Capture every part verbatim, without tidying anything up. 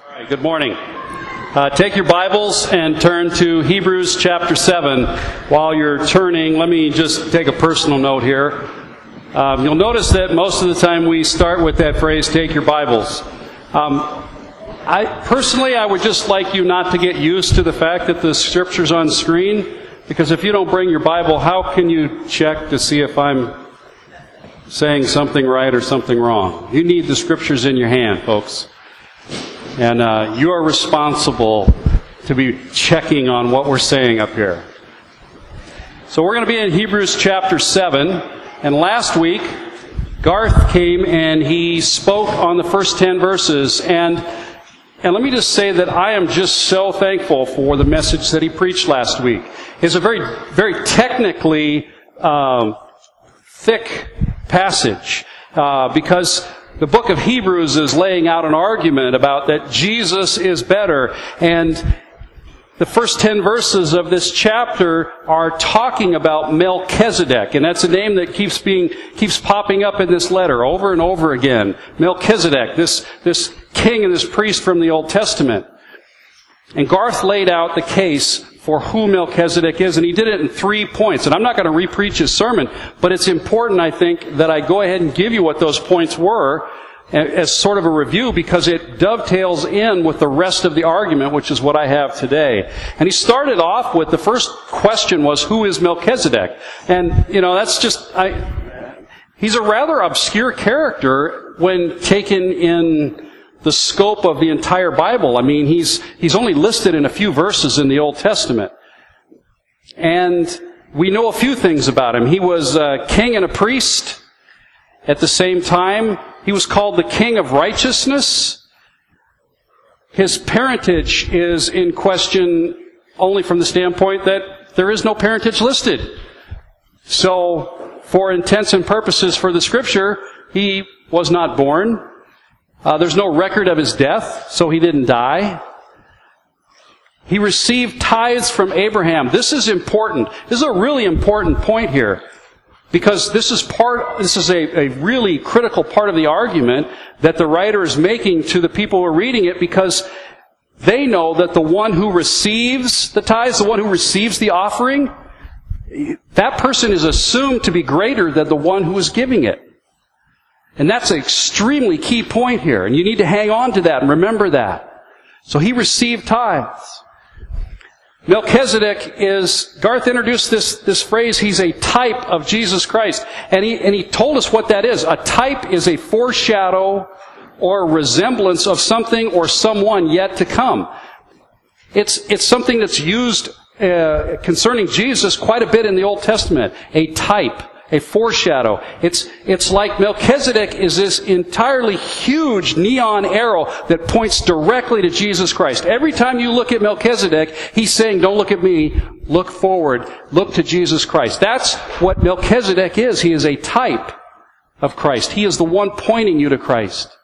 All right, good morning. Uh, take your Bibles and turn to Hebrews chapter seven. While you're turning, let me just take a personal note here. Um, you'll notice that most of the time we start with that phrase, take your Bibles. Um, I personally, I would just like you not to get used to the fact that the Scripture's on screen, because if you don't bring your Bible, how can you check to see if I'm saying something right or something wrong? You need the Scriptures in your hand, folks. And uh, you are responsible to be checking on what we're saying up here. So we're going to be in Hebrews chapter seven. And last week, Garth came and he spoke on the first ten verses. And, and let me just say that I am just so thankful for the message that he preached last week. It's a very, very technically um, thick passage uh, because the book of Hebrews is laying out an argument about that Jesus is better. And the first ten verses of this chapter are talking about Melchizedek. And that's a name that keeps being, keeps popping up in this letter over and over again. Melchizedek, this, this king and this priest from the Old Testament. And Garth laid out the case for who Melchizedek is, and he did it in three points. And I'm not going to re-preach his sermon, but it's important, I think, that I go ahead and give you what those points were as sort of a review, because it dovetails in with the rest of the argument, which is what I have today. And he started off with, the first question was, who is Melchizedek? And, you know, that's just, I, he's a rather obscure character when taken in the scope of the entire Bible. I mean, he's he's only listed in a few verses in the Old Testament. And we know a few things about him. He was a king and a priest at the same time. He was called the King of Righteousness. His parentage is in question only from the standpoint that there is no parentage listed. So, for intents and purposes for the Scripture, he was not born. Uh, there's no record of his death, so he didn't die. He received tithes from Abraham. This is important. This is a really important point here, because this is part. This is a, a really critical part of the argument that the writer is making to the people who are reading it, because they know that the one who receives the tithes, the one who receives the offering, that person is assumed to be greater than the one who is giving it. And that's an extremely key point here. And you need to hang on to that and remember that. So he received tithes. Melchizedek is, Garth introduced this, this phrase, he's a type of Jesus Christ. And he, and he told us what that is. A type is a foreshadow or resemblance of something or someone yet to come. It's, it's something that's used uh, concerning Jesus quite a bit in the Old Testament. A type. A foreshadow. It's, it's like Melchizedek is this entirely huge neon arrow that points directly to Jesus Christ. Every time you look at Melchizedek, he's saying, don't look at me, look forward, look to Jesus Christ. That's what Melchizedek is. He is a type of Christ. He is the one pointing you to Christ.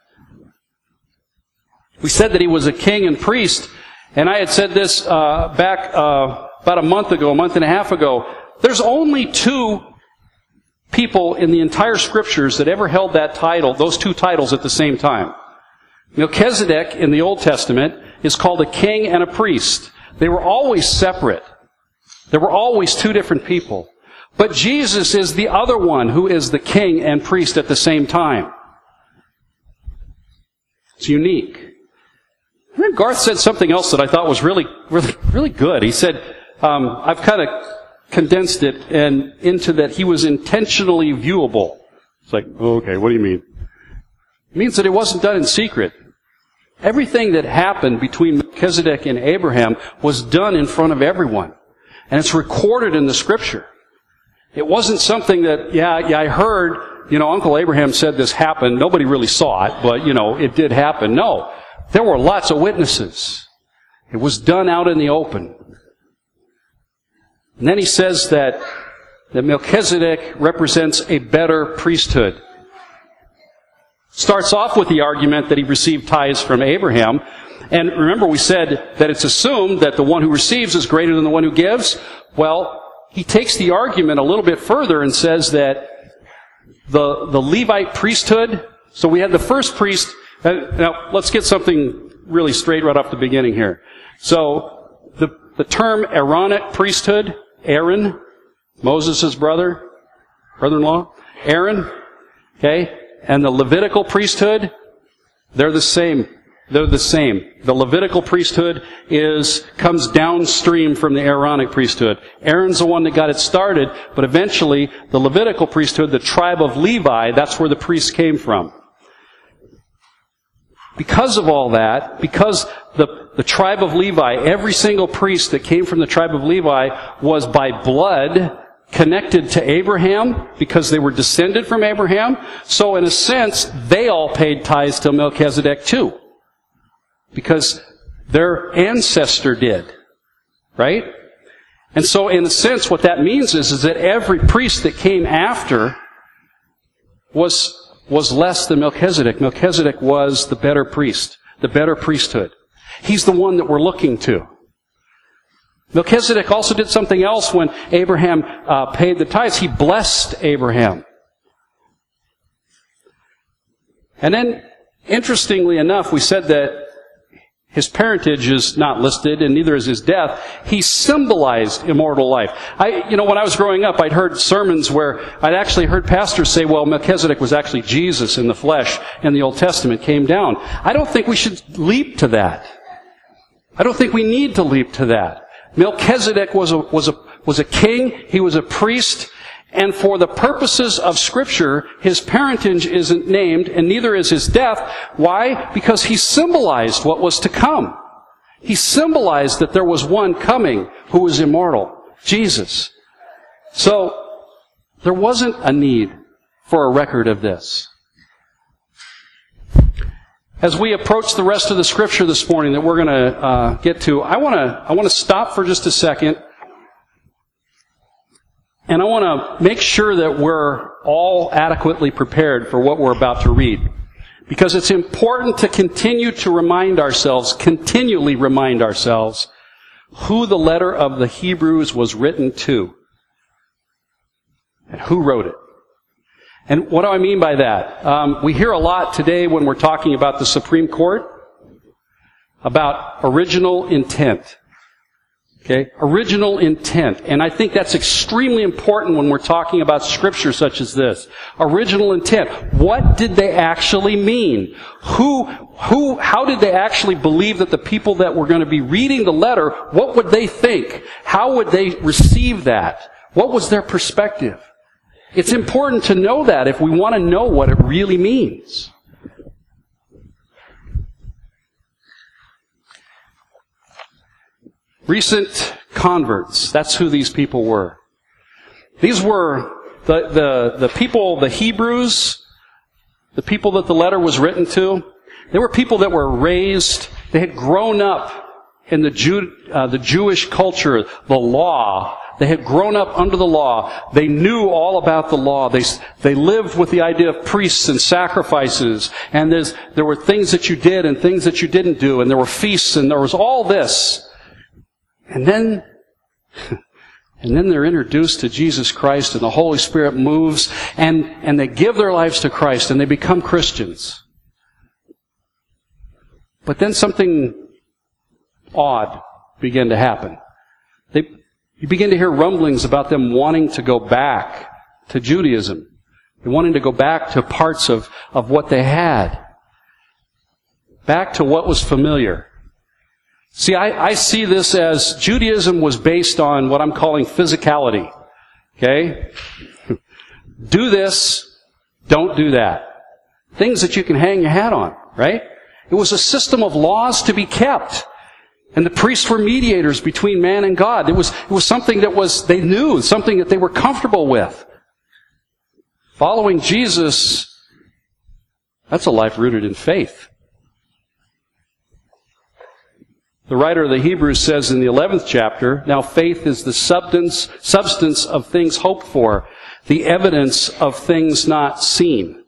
We said that he was a king and priest, and I had said this uh, back uh, about a month ago, a month and a half ago. There's only two people in the entire Scriptures that ever held that title, those two titles at the same time. Melchizedek in the Old Testament is called a king and a priest. They were always separate. There were always two different people. But Jesus is the other one who is the king and priest at the same time. It's unique. And then Garth said something else that I thought was really, really, really good. He said, um, I've kind of condensed it and into that he was intentionally viewable. It's like, okay, what do you mean? It means that it wasn't done in secret. Everything that happened between Melchizedek and Abraham was done in front of everyone. And it's recorded in the Scripture. It wasn't something that, yeah, yeah, I heard, you know, Uncle Abraham said this happened. Nobody really saw it, but, you know, it did happen. No. There were lots of witnesses. It was done out in the open. And then he says that, that Melchizedek represents a better priesthood. Starts off with the argument that he received tithes from Abraham. And remember, we said that it's assumed that the one who receives is greater than the one who gives. Well, he takes the argument a little bit further and says that the, the Levite priesthood, so we had the first priest. Now, let's get something really straight right off the beginning here. So, the, the term Aaronic priesthood, Aaron, Moses' brother, brother-in-law, Aaron, okay, and the Levitical priesthood, they're the same. They're the same. The Levitical priesthood is, comes downstream from the Aaronic priesthood. Aaron's the one that got it started, but eventually the Levitical priesthood, the tribe of Levi, that's where the priests came from. Because of all that, because the, the tribe of Levi, every single priest that came from the tribe of Levi was by blood connected to Abraham because they were descended from Abraham. So in a sense, they all paid tithes to Melchizedek too. Because their ancestor did. Right? And so in a sense, what that means is, is that every priest that came after was, was less than Melchizedek. Melchizedek was the better priest, the better priesthood. He's the one that we're looking to. Melchizedek also did something else when Abraham uh, paid the tithes. He blessed Abraham. And then, interestingly enough, we said that his parentage is not listed, and neither is his death. He symbolized immortal life. I, you know, when I was growing up, I'd heard sermons where I'd actually heard pastors say, well, Melchizedek was actually Jesus in the flesh, and the Old Testament came down. I don't think we should leap to that. I don't think we need to leap to that. Melchizedek was a, was a, was a king, he was a priest, and for the purposes of Scripture, his parentage isn't named, and neither is his death. Why? Because he symbolized what was to come. He symbolized that there was one coming who was immortal, Jesus. So, there wasn't a need for a record of this. As we approach the rest of the Scripture this morning that we're going to uh, get to, I want to I want to stop for just a second. And I want to make sure that we're all adequately prepared for what we're about to read. Because it's important to continue to remind ourselves, continually remind ourselves, who the letter of the Hebrews was written to. And who wrote it. And what do I mean by that? Um, we hear a lot today when we're talking about the Supreme Court about original intent. Okay? Original intent. And I think that's extremely important when we're talking about Scripture such as this. Original intent. What did they actually mean? Who, who, how did they actually believe that the people that were going to be reading the letter, what would they think? How would they receive that? What was their perspective? It's important to know that if we want to know what it really means. Recent converts, that's who these people were. These were the, the, the people, the Hebrews, the people that the letter was written to. They were people that were raised, they had grown up in the, Jew, uh, the Jewish culture, the law. They had grown up under the law. They knew all about the law. They, they lived with the idea of priests and sacrifices. And there's, there were things that you did and things that you didn't do. And there were feasts and there was all this. And then, and then they're introduced to Jesus Christ and the Holy Spirit moves and, and they give their lives to Christ and they become Christians. But then something odd began to happen. They, you begin to hear rumblings about them wanting to go back to Judaism. They're wanting to go back to parts of, of what they had. Back to what was familiar. See, I, I see this as Judaism was based on what I'm calling physicality. Okay? Do this, don't do that. Things that you can hang your hat on, right? It was a system of laws to be kept. And the priests were mediators between man and God. It was, it was something that was, they knew, something that they were comfortable with. Following Jesus, that's a life rooted in faith. The writer of the Hebrews says in the eleventh chapter, now faith is the substance, substance of things hoped for, the evidence of things not seen.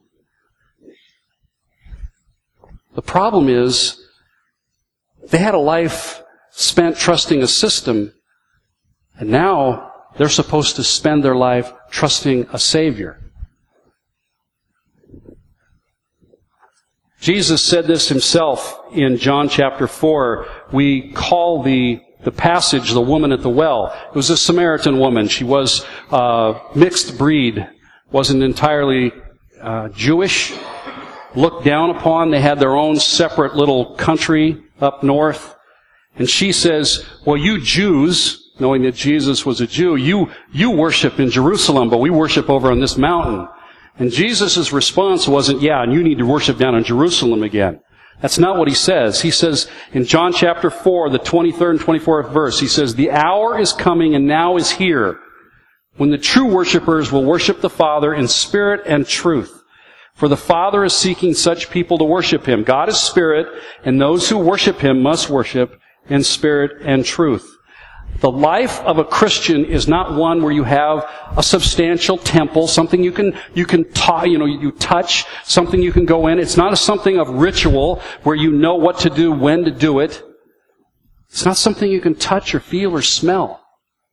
The problem is, they had a life spent trusting a system, and now they're supposed to spend their life trusting a Savior. Jesus said this himself in John chapter four. We call the the passage the woman at the well. It was a Samaritan woman. She was uh, mixed breed, wasn't entirely uh, Jewish, looked down upon. They had their own separate little country up north. And she says, well, you Jews, knowing that Jesus was a Jew, you, you worship in Jerusalem, but we worship over on this mountain. And Jesus' response wasn't, yeah, and you need to worship down in Jerusalem again. That's not what he says. He says in John chapter four, the twenty-third and twenty-fourth verse, he says, the hour is coming and now is here when the true worshipers will worship the Father in spirit and truth. For the Father is seeking such people to worship Him. God is spirit, and those who worship Him must worship in spirit and truth. The life of a Christian is not one where you have a substantial temple, something you can, you can ta- you know, you touch, something you can go in. It's not a something of ritual where you know what to do, when to do it. It's not something you can touch or feel or smell.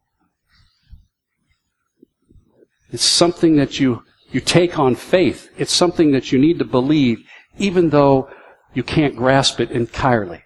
It's something that you, you take on faith. It's something that you need to believe, even though you can't grasp it entirely.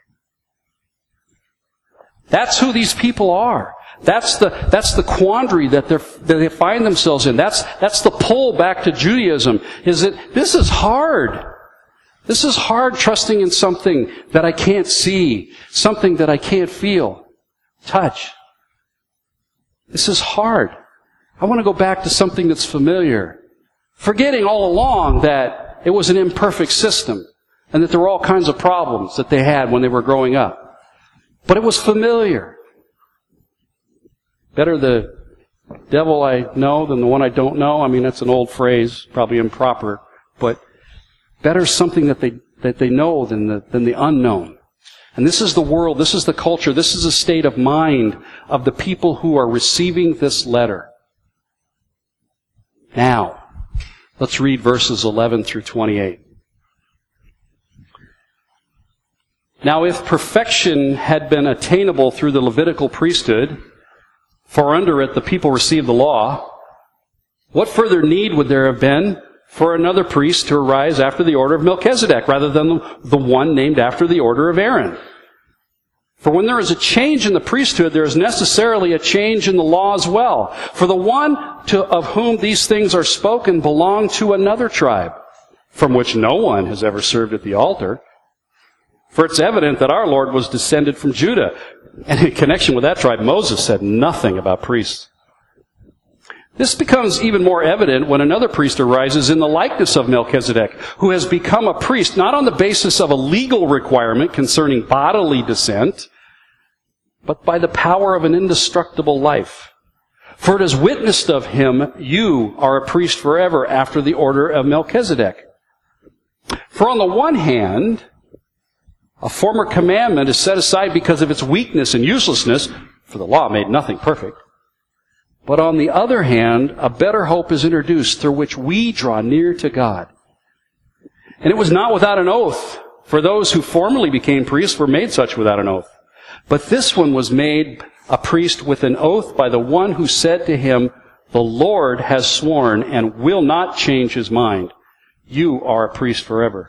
That's who these people are. That's the, that's the quandary that, they're, that they find themselves in. That's, that's the pull back to Judaism, is that this is hard. This is hard, trusting in something that I can't see, something that I can't feel, touch. This is hard. I want to go back to something that's familiar, forgetting all along that it was an imperfect system and that there were all kinds of problems that they had when they were growing up. But it was familiar. Better the devil I know than the one I don't know. I mean, that's an old phrase, probably improper. But better something that they that they know than the than the unknown. And this is the world, this is the culture, this is the state of mind of the people who are receiving this letter. Now, let's read verses eleven through twenty-eight. Now, if perfection had been attainable through the Levitical priesthood, for under it the people received the law, what further need would there have been for another priest to arise after the order of Melchizedek, rather than the one named after the order of Aaron? For when there is a change in the priesthood, there is necessarily a change in the law as well. For the one to, of whom these things are spoken belonged to another tribe, from which no one has ever served at the altar. For it's evident that our Lord was descended from Judah. And in connection with that tribe, Moses said nothing about priests. This becomes even more evident when another priest arises in the likeness of Melchizedek, who has become a priest not on the basis of a legal requirement concerning bodily descent, but by the power of an indestructible life. For it is witnessed of him, you are a priest forever after the order of Melchizedek. For on the one hand, a former commandment is set aside because of its weakness and uselessness, for the law made nothing perfect. But on the other hand, a better hope is introduced through which we draw near to God. And it was not without an oath, for those who formerly became priests were made such without an oath. But this one was made a priest with an oath by the one who said to him, the Lord has sworn and will not change his mind. You are a priest forever.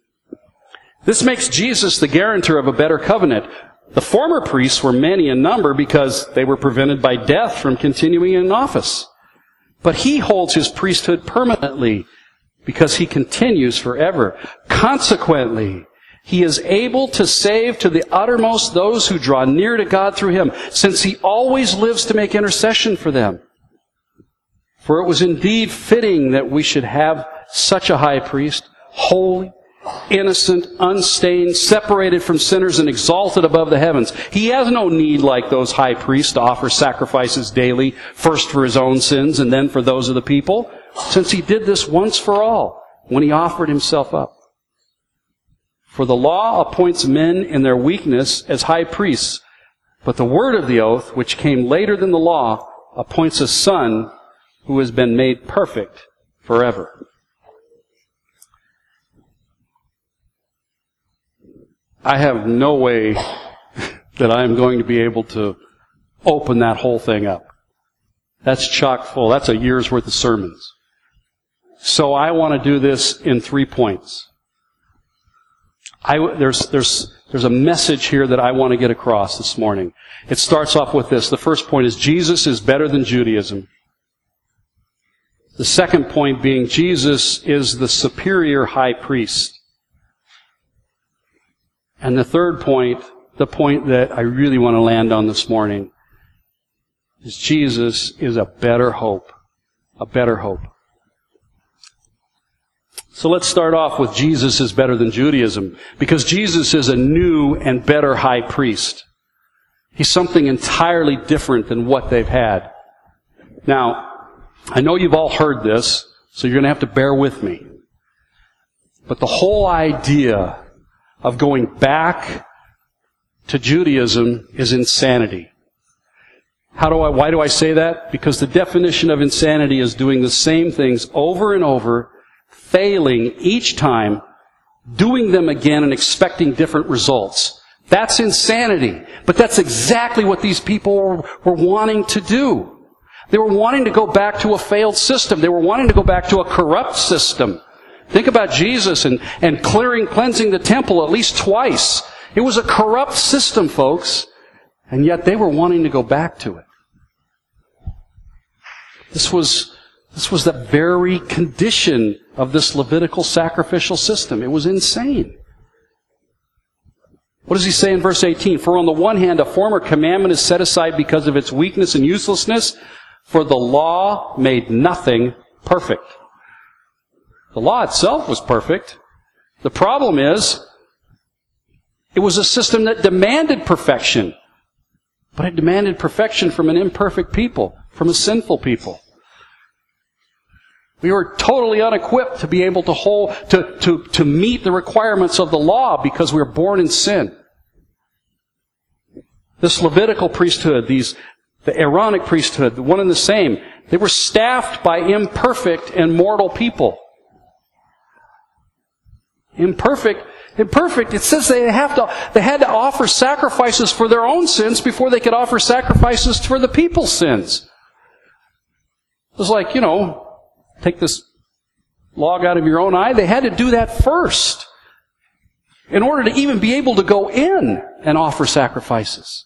This makes Jesus the guarantor of a better covenant. The former priests were many in number because they were prevented by death from continuing in office. But he holds his priesthood permanently because he continues forever. Consequently, he is able to save to the uttermost those who draw near to God through him, since he always lives to make intercession for them. For it was indeed fitting that we should have such a high priest, holy, innocent, unstained, separated from sinners, and exalted above the heavens. He has no need, like those high priests, to offer sacrifices daily, first for his own sins and then for those of the people, since he did this once for all, when he offered himself up. For the law appoints men in their weakness as high priests, but the word of the oath, which came later than the law, appoints a son who has been made perfect forever. I have no way that I am going to be able to open that whole thing up. That's chock full. That's a year's worth of sermons. So I want to do this in three points. I, there's, there's, there's a message here that I want to get across this morning. It starts off with this. The first point is Jesus is better than Judaism. The second point being Jesus is the superior high priest. And the third point, the point that I really want to land on this morning, is Jesus is a better hope. A better hope. So let's start off with Jesus is better than Judaism, because Jesus is a new and better high priest. He's something entirely different than what they've had. Now, I know you've all heard this, so you're going to have to bear with me. But the whole idea of going back to Judaism is insanity. How do I, why do I say that? Because the definition of insanity is doing the same things over and over, failing each time, doing them again and expecting different results. That's insanity. But that's exactly what these people were, were wanting to do. They were wanting to go back to a failed system. They were wanting to go back to a corrupt system. Think about Jesus and, and clearing, cleansing the temple at least twice. It was a corrupt system, folks. And yet they were wanting to go back to it. This was, this was the very condition of this Levitical sacrificial system. It was insane. What does he say in verse eighteen? For on the one hand, a former commandment is set aside because of its weakness and uselessness, for the law made nothing perfect. The law itself was perfect. The problem is, it was a system that demanded perfection. But it demanded perfection from an imperfect people, from a sinful people. We were totally unequipped to be able to hold, to, to, to meet the requirements of the law because we were born in sin. This Levitical priesthood, these, the Aaronic priesthood, the one and the same, they were staffed by imperfect and mortal people. Imperfect, imperfect, it says they have to, they had to offer sacrifices for their own sins before they could offer sacrifices for the people's sins. It was like, you know, take this log out of your own eye. They had to do that first in order to even be able to go in and offer sacrifices.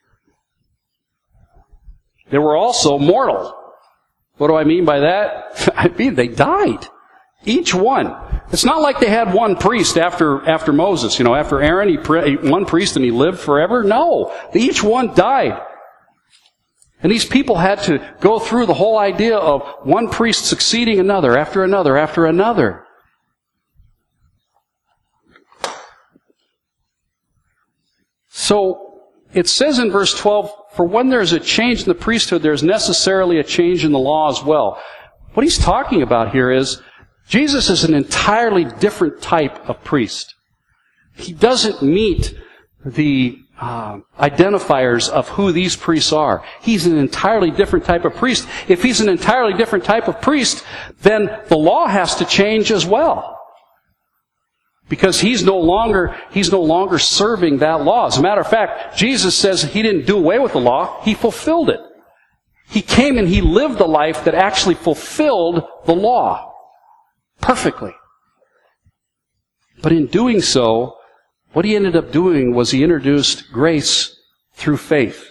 They were also mortal. What do I mean by that? I mean, they died. Each one. It's not like they had one priest after after Moses. You know, after Aaron, he pre- one priest and he lived forever. No. Each one died. And these people had to go through the whole idea of one priest succeeding another, after another, after another. So, it says in verse twelve, for when there is a change in the priesthood, there is necessarily a change in the law as well. What he's talking about here is, Jesus is an entirely different type of priest. He doesn't meet the uh, identifiers of who these priests are. He's an entirely different type of priest. If he's an entirely different type of priest, then the law has to change as well. Because he's no longer, he's no longer serving that law. As a matter of fact, Jesus says he didn't do away with the law, he fulfilled it. He came and he lived the life that actually fulfilled the law. Perfectly. But in doing so, what he ended up doing was he introduced grace through faith.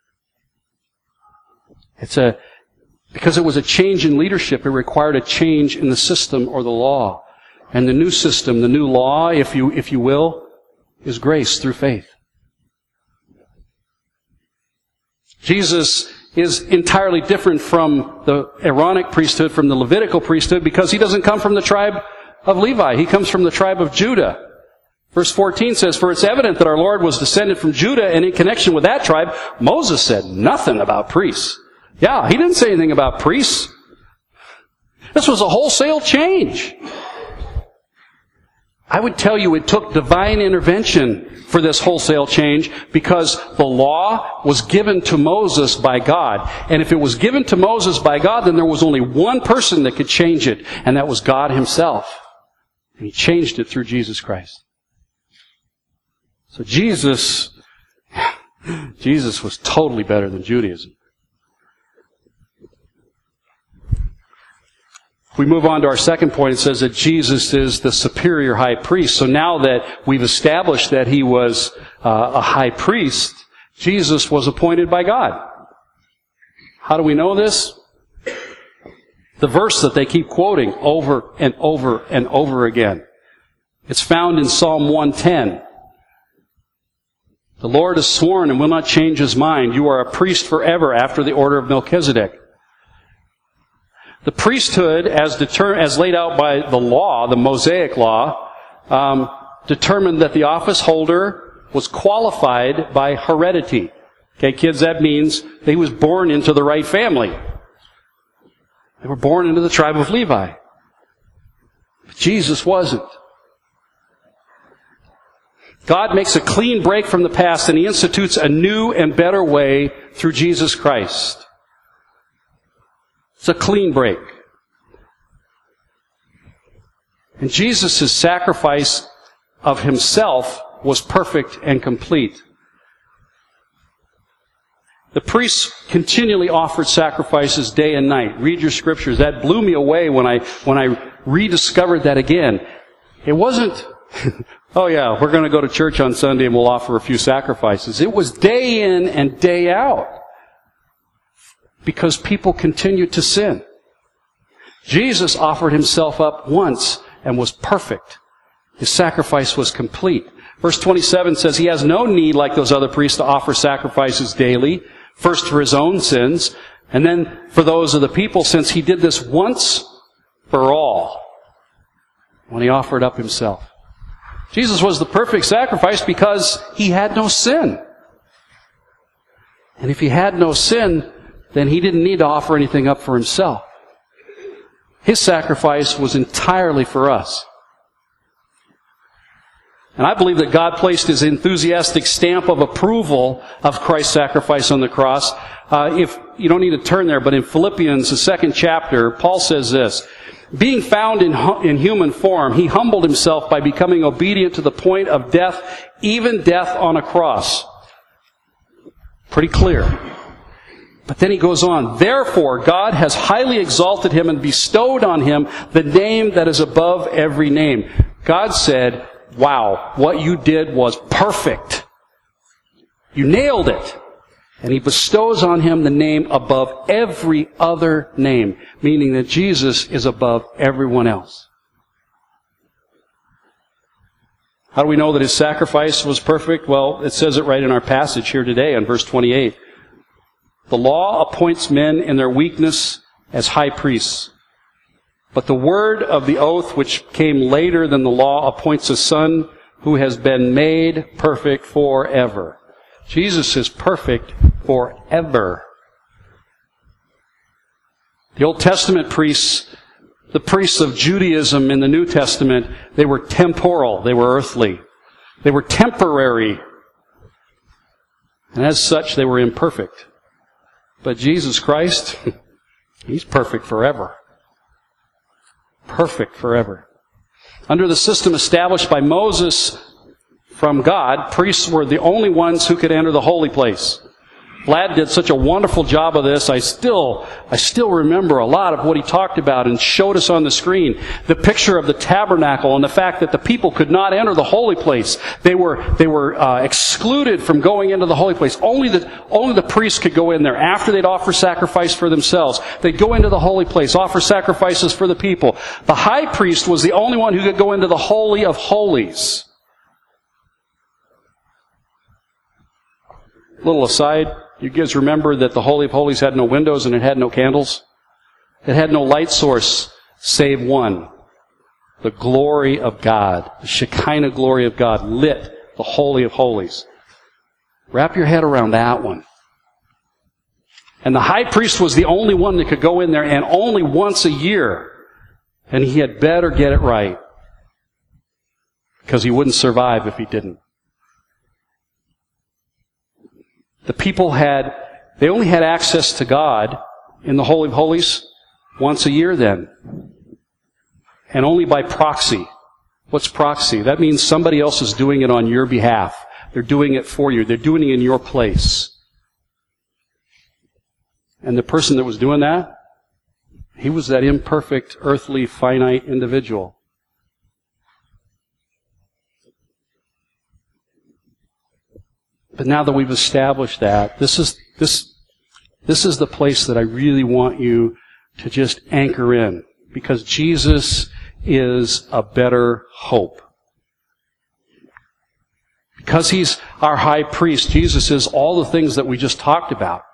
It's a, because it was a change in leadership, it required a change in the system or the law. And the new system, the new law, if you, if you will, is grace through faith. Jesus is entirely different from the Aaronic priesthood, from the Levitical priesthood, because he doesn't come from the tribe of Levi. He comes from the tribe of Judah. Verse fourteen says, for it's evident that our Lord was descended from Judah, and in connection with that tribe, Moses said nothing about priests. Yeah, he didn't say anything about priests. This was a wholesale change. I would tell you it took divine intervention for this wholesale change because the law was given to Moses by God. And if it was given to Moses by God, then there was only one person that could change it, and that was God himself. And he changed it through Jesus Christ. So Jesus, Jesus was totally better than Judaism. We move on to our second point. It says that Jesus is the superior high priest. So now that we've established that he was uh, a high priest, Jesus was appointed by God. How do we know this? The verse that they keep quoting over and over and over again. It's found in Psalm one ten. The Lord has sworn and will not change his mind. You are a priest forever after the order of Melchizedek. The priesthood, as, deter- as laid out by the law, the Mosaic law, um, determined that the office holder was qualified by heredity. Okay, kids, that means they was born into the right family. They were born into the tribe of Levi. But Jesus wasn't. God makes a clean break from the past and he institutes a new and better way through Jesus Christ. It's a clean break. And Jesus' sacrifice of himself was perfect and complete. The priests continually offered sacrifices day and night. Read your scriptures. That blew me away when I when I rediscovered that again. It wasn't, oh yeah, we're going to go to church on Sunday and we'll offer a few sacrifices. It was day in and day out. Because people continued to sin. Jesus offered himself up once and was perfect. His sacrifice was complete. Verse twenty-seven says he has no need, like those other priests, to offer sacrifices daily, first for his own sins, and then for those of the people, since he did this once for all, when he offered up himself. Jesus was the perfect sacrifice because he had no sin. And if he had no sin, then he didn't need to offer anything up for himself. His sacrifice was entirely for us. And I believe that God placed his enthusiastic stamp of approval of Christ's sacrifice on the cross. Uh, if you don't need to turn there, but in Philippians, the second chapter, Paul says this: being found in, in human form, he humbled himself by becoming obedient to the point of death, even death on a cross. Pretty clear. But then he goes on, therefore God has highly exalted him and bestowed on him the name that is above every name. God said, wow, what you did was perfect. You nailed it. And he bestows on him the name above every other name, meaning that Jesus is above everyone else. How do we know that his sacrifice was perfect? Well, it says it right in our passage here today in verse twenty-eight. The law appoints men in their weakness as high priests. But the word of the oath which came later than the law appoints a son who has been made perfect forever. Jesus is perfect forever. The Old Testament priests, the priests of Judaism in the New Testament, they were temporal, they were earthly. They were temporary. And as such, they were imperfect. But Jesus Christ, he's perfect forever. Perfect forever. Under the system established by Moses from God, priests were the only ones who could enter the holy place. Vlad did such a wonderful job of this. I still, I still remember a lot of what he talked about and showed us on the screen. The picture of the tabernacle and the fact that the people could not enter the holy place. They were, they were uh, excluded from going into the holy place. Only the, only the priests could go in there after they'd offer sacrifice for themselves. They'd go into the holy place, offer sacrifices for the people. The high priest was the only one who could go into the Holy of Holies. Little aside, you guys remember that the Holy of Holies had no windows and it had no candles? It had no light source save one. The glory of God. The Shekinah glory of God lit the Holy of Holies. Wrap your head around that one. And the high priest was the only one that could go in there, and only once a year. And he had better get it right, because he wouldn't survive if he didn't. The people had, they only had access to God in the Holy of Holies once a year then. And only by proxy. What's proxy? That means somebody else is doing it on your behalf. They're doing it for you. They're doing it in your place. And the person that was doing that, He was that imperfect, earthly, finite individual. But now that we've established that, this is this this is the place that I really want you to just anchor in, because Jesus is a better hope. Because He's our high priest, Jesus is all the things that we just talked about.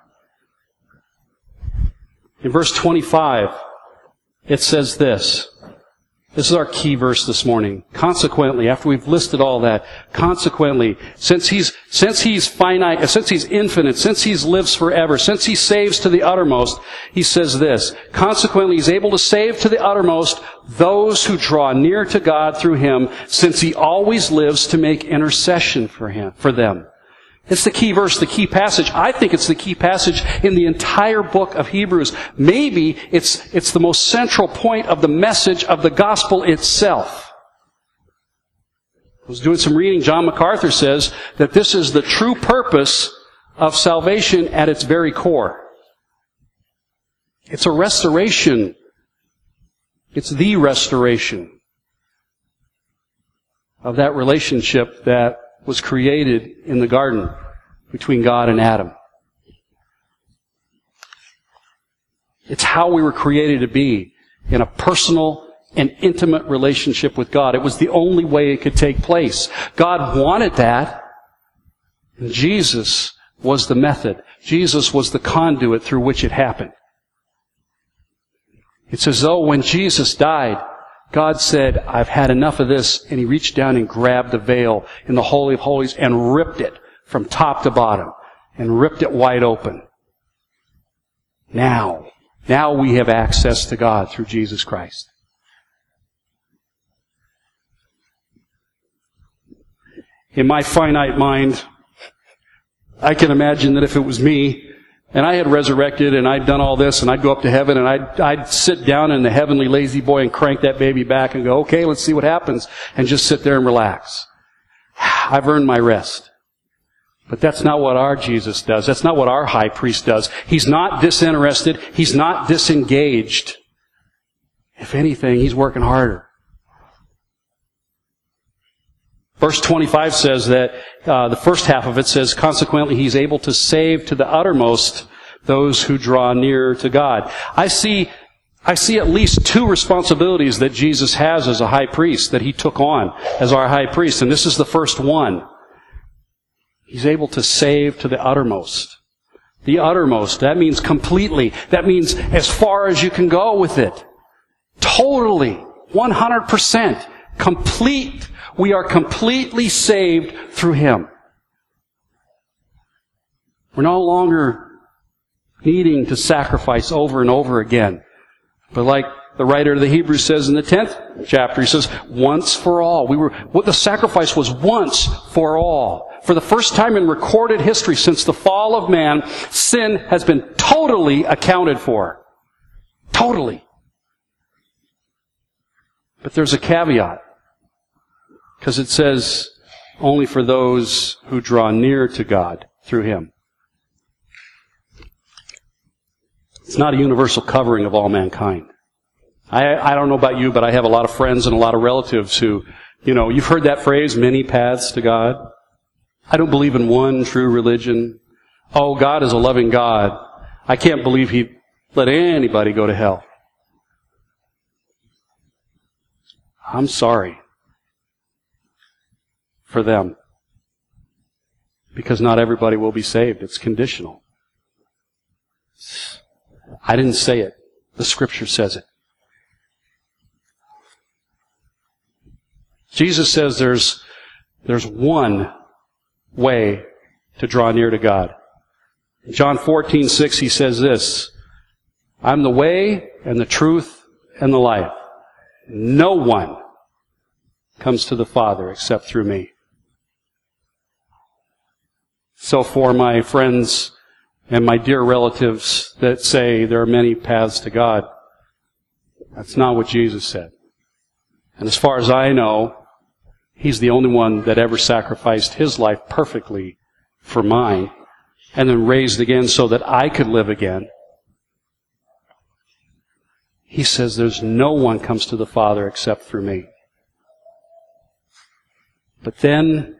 In verse twenty-five, it says this. This is our key verse this morning. Consequently, after we've listed all that, consequently, since He's, since He's finite, since He's infinite, since He lives forever, since He saves to the uttermost, He says this. Consequently, He's able to save to the uttermost those who draw near to God through Him, since He always lives to make intercession for him, for them. It's the key verse, the key passage. I think it's the key passage in the entire book of Hebrews. Maybe it's, it's the most central point of the message of the gospel itself. I was doing some reading. John MacArthur says that this is the true purpose of salvation at its very core. It's a restoration. It's the restoration of that relationship that was created in the garden between God and Adam. It's how we were created to be, in a personal and intimate relationship with God. It was the only way it could take place. God wanted that, and Jesus was the method. Jesus was the conduit through which it happened. It's as though when Jesus died, God said, I've had enough of this, and He reached down and grabbed the veil in the Holy of Holies and ripped it from top to bottom, and ripped it wide open. Now, now we have access to God through Jesus Christ. In my finite mind, I can imagine that if it was me, and I had resurrected, and I'd done all this, and I'd go up to heaven, and I'd, I'd sit down in the heavenly lazy boy and crank that baby back and go, okay, let's see what happens, and just sit there and relax. I've earned my rest. But that's not what our Jesus does. That's not what our high priest does. He's not disinterested. He's not disengaged. If anything, He's working harder. Verse twenty-five says that, uh, the first half of it says, consequently, He's able to save to the uttermost those who draw near to God. I see, I see at least two responsibilities that Jesus has as a high priest, that He took on as our high priest, and this is the first one. He's able to save to the uttermost. The uttermost, that means completely. That means as far as you can go with it. Totally. one hundred percent. Complete. We are completely saved through Him. We're no longer needing to sacrifice over and over again. But like the writer of the Hebrews says in the tenth chapter, he says, once for all. We were, what the sacrifice was once for all. For the first time in recorded history since the fall of man, sin has been totally accounted for. Totally. But there's a caveat. Because it says, only for those who draw near to God through Him. It's not a universal covering of all mankind. I, I don't know about you, but I have a lot of friends and a lot of relatives who, you know, you've heard that phrase, many paths to God. I don't believe in one true religion. Oh, God is a loving God. I can't believe He let anybody go to hell. I'm sorry for them. Because not everybody will be saved. It's conditional. I didn't say it. The Scripture says it. Jesus says there's, there's one way to draw near to God. In John fourteen six, He says this, I'm the way and the truth and the life. No one comes to the Father except through me. So for my friends and my dear relatives that say there are many paths to God, that's not what Jesus said. And as far as I know, He's the only one that ever sacrificed His life perfectly for mine, and then raised again so that I could live again. He says, there's no one comes to the Father except through me. But then,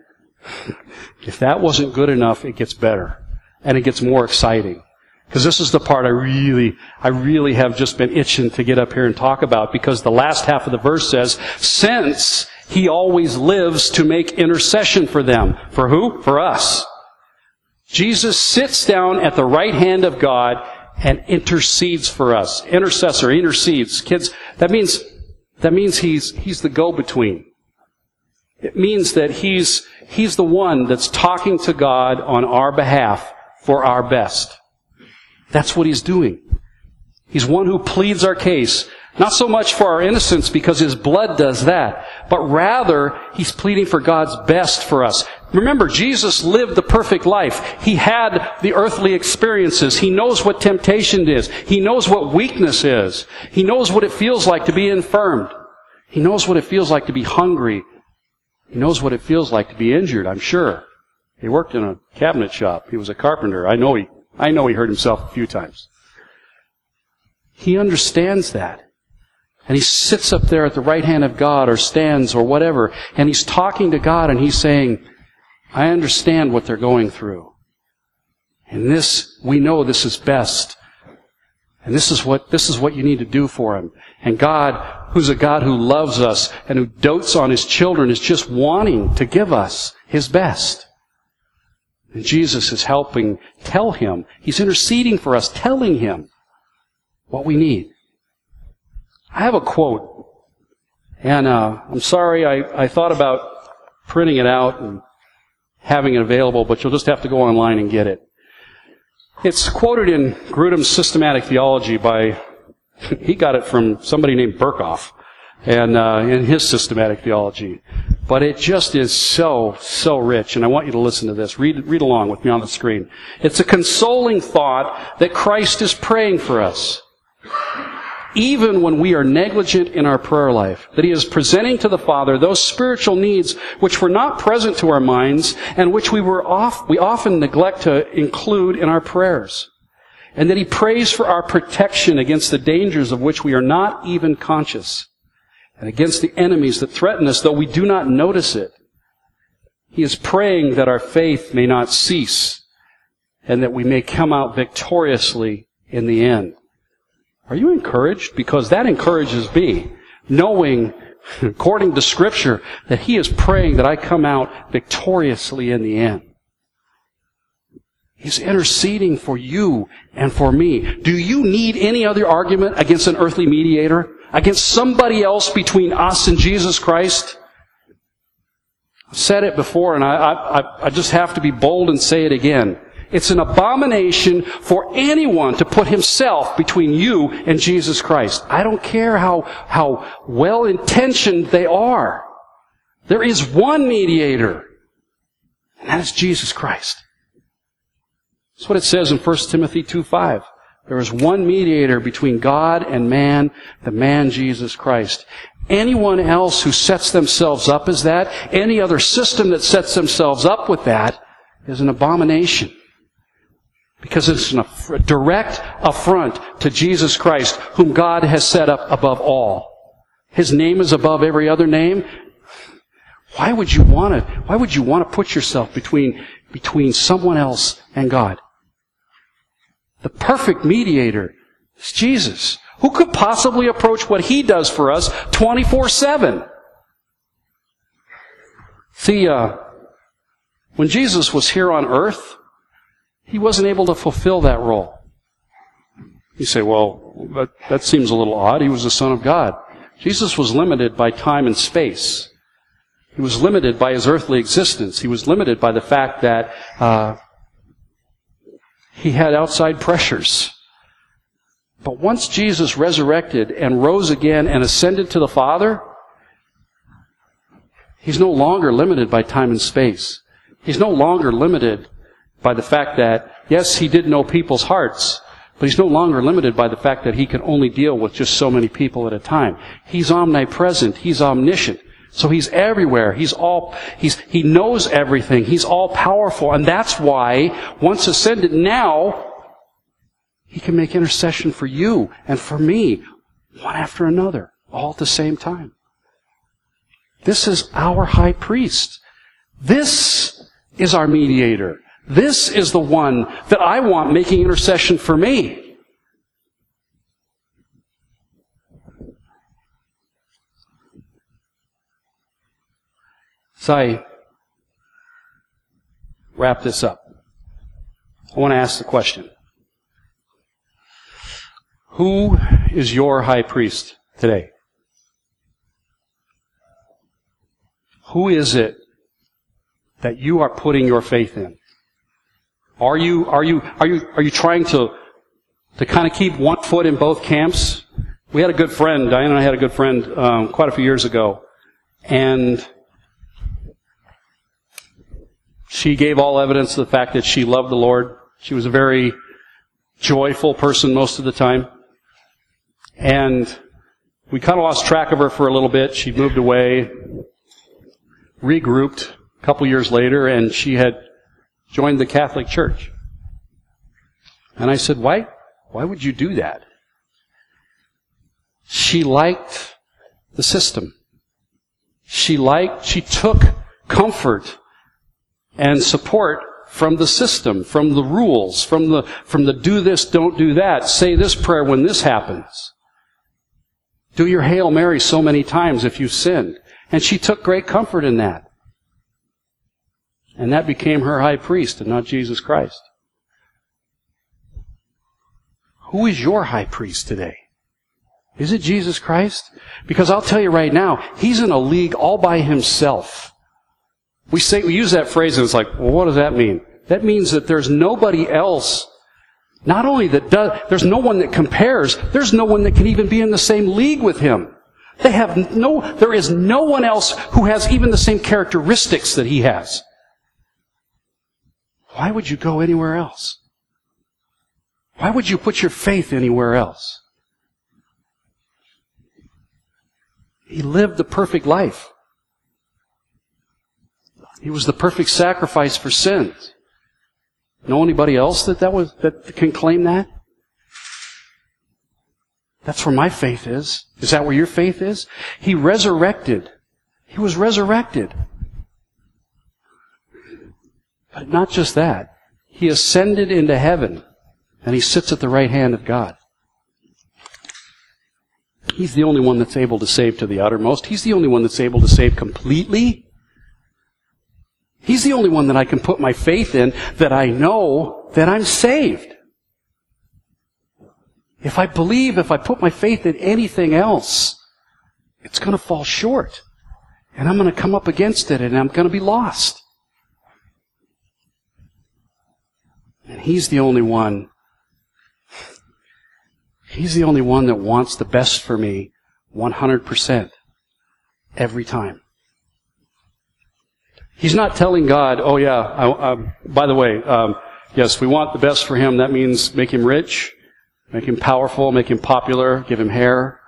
if that wasn't good enough, it gets better. And it gets more exciting. Because this is the part I really, I really have just been itching to get up here and talk about. Because the last half of the verse says, since He always lives to make intercession for them. For who? For us. Jesus sits down at the right hand of God and intercedes for us. Intercessor, intercedes. Kids, that means, that means he's, he's the go-between. It means that he's, he's the one that's talking to God on our behalf for our best. That's what He's doing. He's one who pleads our case. Not so much for our innocence because His blood does that, but rather He's pleading for God's best for us. Remember, Jesus lived the perfect life. He had the earthly experiences. He knows what temptation is. He knows what weakness is. He knows what it feels like to be infirmed. He knows what it feels like to be hungry. He knows what it feels like to be injured, I'm sure. He worked in a cabinet shop. He was a carpenter. I know he, I know he hurt himself a few times. He understands that. And he sits up there at the right hand of God, or stands, or whatever, and he's talking to God, and he's saying, I understand what they're going through. And this, we know this is best. And this is what, this is what you need to do for Him. And God, who's a God who loves us and who dotes on His children, is just wanting to give us His best. And Jesus is helping tell Him. He's interceding for us, telling Him what we need. I have a quote, and uh, I'm sorry, I, I thought about printing it out and having it available, but you'll just have to go online and get it. It's quoted in Grudem's Systematic Theology by, he got it from somebody named Berkhoff, and uh, in his Systematic Theology. But it just is so, so rich, and I want you to listen to this. Read, read along with me on the screen. It's a consoling thought that Christ is praying for us, even when we are negligent in our prayer life, that He is presenting to the Father those spiritual needs which were not present to our minds and which we were off, we often neglect to include in our prayers. And that He prays for our protection against the dangers of which we are not even conscious, and against the enemies that threaten us, though we do not notice it. He is praying that our faith may not cease, and that we may come out victoriously in the end. Are you encouraged? Because that encourages me, knowing, according to Scripture, that He is praying that I come out victoriously in the end. He's interceding for you and for me. Do you need any other argument against an earthly mediator? Against somebody else between us and Jesus Christ? I've said it before, and I, I, I just have to be bold and say it again. It's an abomination for anyone to put himself between you and Jesus Christ. I don't care how, how well-intentioned they are. There is one mediator, and that is Jesus Christ. That's what it says in First Timothy two five. There is one mediator between God and man, the man Jesus Christ. Anyone else who sets themselves up as that, any other system that sets themselves up with that, is an abomination. Because it's an, a direct affront to Jesus Christ, whom God has set up above all. His name is above every other name. Why would you want to, why would you want to put yourself between, between someone else and God? The perfect mediator is Jesus. Who could possibly approach what He does for us twenty-four seven? See, uh, when Jesus was here on earth, He wasn't able to fulfill that role. You say, well, that, that seems a little odd. He was the Son of God. Jesus was limited by time and space. He was limited by His earthly existence. He was limited by the fact that uh, He had outside pressures. But once Jesus resurrected and rose again and ascended to the Father, He's no longer limited by time and space. He's no longer limited by the fact that, yes, He did know people's hearts, but He's no longer limited by the fact that He can only deal with just so many people at a time. He's omnipresent. He's omniscient. So He's everywhere. He's all, he's, He knows everything. He's all powerful. And that's why, once ascended, now He can make intercession for you and for me one after another, all at the same time. This is our high priest. This is our mediator. This is the one that I want making intercession for me. As I wrap this up, I want to ask the question. Who is your high priest today? Who is it that you are putting your faith in? Are you, are you, are you, are you trying to, to kind of keep one foot in both camps? We had a good friend, Diane and I had a good friend, um, quite a few years ago, and she gave all evidence of the fact that she loved the Lord. She was a very joyful person most of the time. And we kind of lost track of her for a little bit. She moved away, regrouped a couple years later, and she had joined the Catholic Church. And I said, why, why would you do that? She liked the system. She liked, she took comfort and support from the system, from the rules, from the, from the do this, don't do that, say this prayer when this happens. Do your Hail Mary so many times if you've sinned. And she took great comfort in that. And that became her high priest and not Jesus Christ. Who is your high priest today? Is it Jesus Christ? Because I'll tell you right now, He's in a league all by Himself. We say, we use that phrase and it's like, well, what does that mean? That means that there's nobody else, not only that does, there's no one that compares, there's no one that can even be in the same league with Him. They have no, there is no one else who has even the same characteristics that He has. Why would you go anywhere else? Why would you put your faith anywhere else? He lived the perfect life. He was the perfect sacrifice for sins. Know anybody else that that was that can claim that? That's where my faith is. Is that where your faith is? He resurrected. He was resurrected. But not just that. He ascended into heaven, and He sits at the right hand of God. He's the only one that's able to save to the uttermost. He's the only one that's able to save completely. He's the only one that I can put my faith in, that I know that I'm saved. If I believe, if I put my faith in anything else, it's going to fall short. And I'm going to come up against it and I'm going to be lost. And He's the only one. He's the only one that wants the best for me one hundred percent every time. He's not telling God, oh yeah, I, I, by the way, um, yes, we want the best for Him. That means make Him rich, make Him powerful, make Him popular, give Him hair.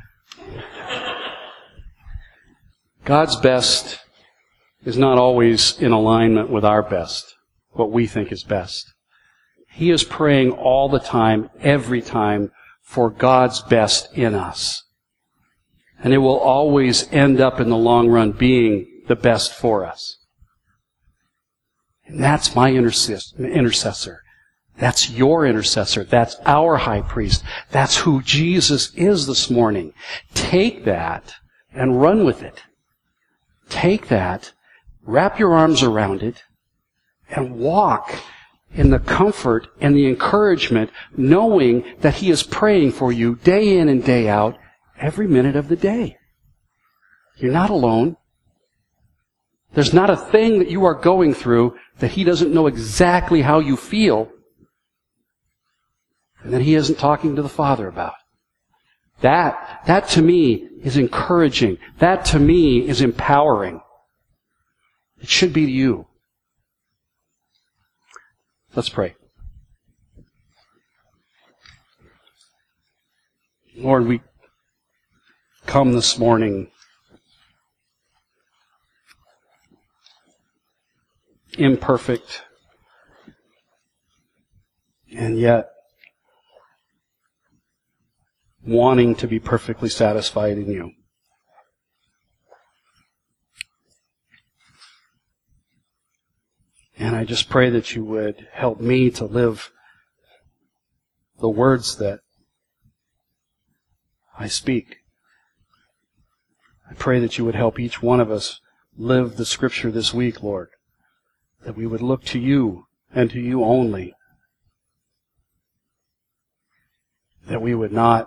God's best is not always in alignment with our best, what we think is best. He is praying all the time, every time, for God's best in us. And it will always end up in the long run being the best for us. And that's my intercessor. That's your intercessor. That's our high priest. That's who Jesus is this morning. Take that and run with it. Take that, wrap your arms around it, and walk in the comfort and the encouragement, knowing that He is praying for you day in and day out, every minute of the day. You're not alone. There's not a thing that you are going through that He doesn't know exactly how you feel and that He isn't talking to the Father about. That, that to me is encouraging. That to me is empowering. It should be to you. Let's pray. Lord, we come this morning imperfect, and yet wanting to be perfectly satisfied in you. And I just pray that you would help me to live the words that I speak. I pray that you would help each one of us live the Scripture this week, Lord, that we would look to you and to you only, that we would not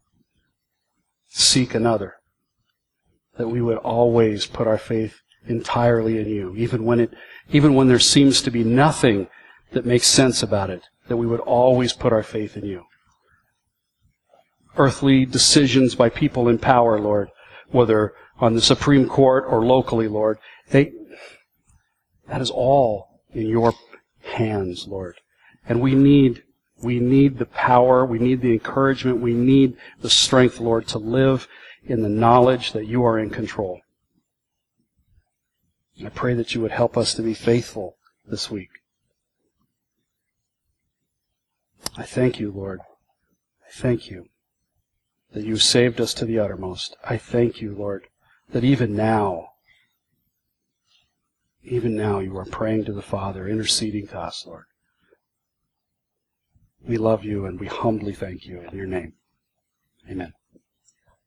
seek another, that we would always put our faith entirely in you, even when it, even when there seems to be nothing that makes sense about it, that we would always put our faith in you. Earthly decisions by people in power, Lord, whether on the Supreme Court or locally, Lord, they, that is all in your hands, Lord. And we need, we need the power, we need the encouragement, we need the strength, Lord, to live in the knowledge that you are in control. I pray that you would help us to be faithful this week. I thank you, Lord. I thank you that you saved us to the uttermost. I thank you, Lord, that even now, even now you are praying to the Father, interceding to us, Lord. We love you and we humbly thank you in your name. Amen.